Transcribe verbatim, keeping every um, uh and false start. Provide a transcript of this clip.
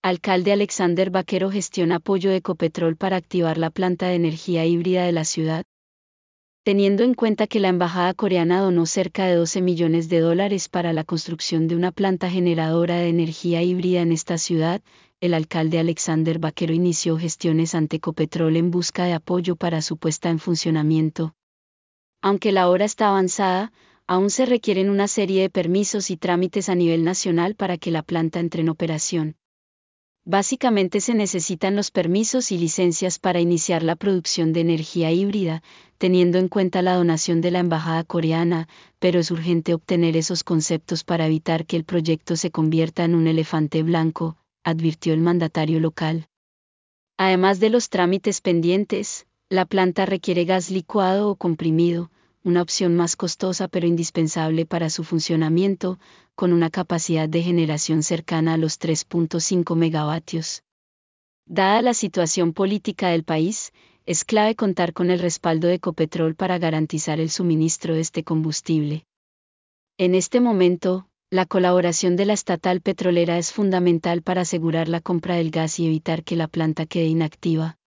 Alcalde Alexander Vaquero gestiona apoyo de Ecopetrol para activar la planta de energía híbrida de la ciudad. Teniendo en cuenta que la embajada coreana donó cerca de doce millones de dólares para la construcción de una planta generadora de energía híbrida en esta ciudad, el alcalde Alexander Vaquero inició gestiones ante Ecopetrol en busca de apoyo para su puesta en funcionamiento. Aunque la obra está avanzada, aún se requieren una serie de permisos y trámites a nivel nacional para que la planta entre en operación. Básicamente se necesitan los permisos y licencias para iniciar la producción de energía híbrida, teniendo en cuenta la donación de la embajada coreana, pero es urgente obtener esos conceptos para evitar que el proyecto se convierta en un elefante blanco, advirtió el mandatario local. Además de los trámites pendientes, la planta requiere gas licuado o comprimido, una opción más costosa pero indispensable para su funcionamiento, con una capacidad de generación cercana a los tres punto cinco megavatios. Dada la situación política del país, es clave contar con el respaldo de Ecopetrol para garantizar el suministro de este combustible. En este momento, la colaboración de la estatal petrolera es fundamental para asegurar la compra del gas y evitar que la planta quede inactiva.